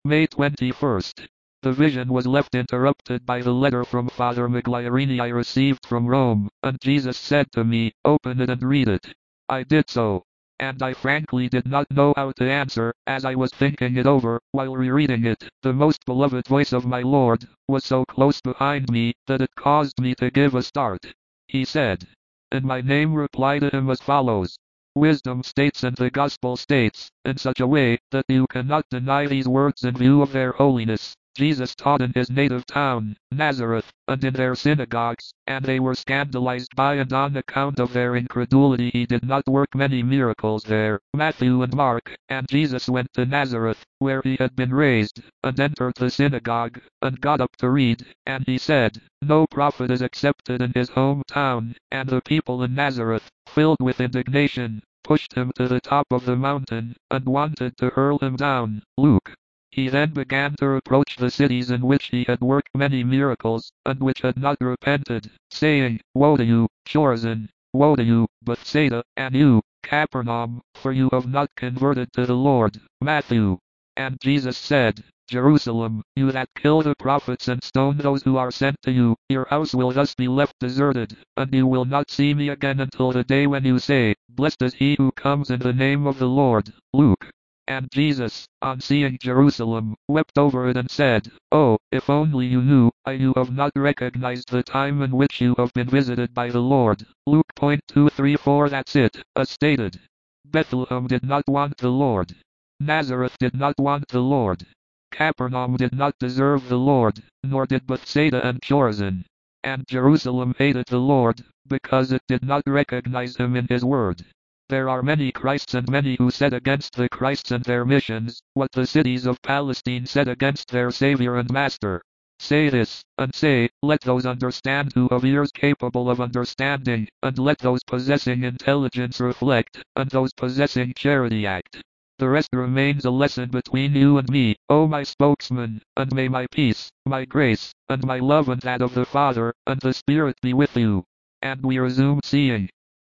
May 21st. The vision was left interrupted by the letter from Father Migliorini I received from Rome, and Jesus said to me, "Open it and read it." I did so. And I frankly did not know how to answer, as I was thinking it over, while rereading it. The most beloved voice of my Lord was so close behind me, that it caused me to give a start. He said, "In my name," reply to him as follows. Wisdom states and the Gospel states, in such a way, that you cannot deny these words in view of their holiness. Jesus taught in his native town, Nazareth, and in their synagogues, and they were scandalized by and on account of their incredulity he did not work many miracles there. Matthew and Mark. And Jesus went to Nazareth, where he had been raised, and entered the synagogue, and got up to read, and he said, "No prophet is accepted in his hometown," and the people in Nazareth, filled with indignation, pushed him to the top of the mountain, and wanted to hurl him down. Luke. He then began to reproach the cities in which he had worked many miracles, and which had not repented, saying, "Woe to you, Chorazin! Woe to you, Bethsaida! And you, Capernaum, for you have not converted to the Lord." Matthew. And Jesus said, "Jerusalem, you that kill the prophets and stone those who are sent to you, your house will thus be left deserted, and you will not see me again until the day when you say, 'Blessed is he who comes in the name of the Lord.'" Luke. And Jesus, on seeing Jerusalem, wept over it and said, "Oh, if only you knew, you have not recognized the time in which you have been visited by the Lord." Luke. 234. That's it, as stated. Bethlehem did not want the Lord. Nazareth did not want the Lord. Capernaum did not deserve the Lord, nor did Bethsaida and Chorazin. And Jerusalem hated the Lord, because it did not recognize him in his word. There are many Christs and many who said against the Christs and their missions, what the cities of Palestine said against their Savior and Master. Say this, and say, let those understand who have ears capable of understanding, and let those possessing intelligence reflect, and those possessing charity act. The rest remains a lesson between you and me, O my spokesman, and may my peace, my grace, and my love and that of the Father, and the Spirit be with you. And we resumed seeing.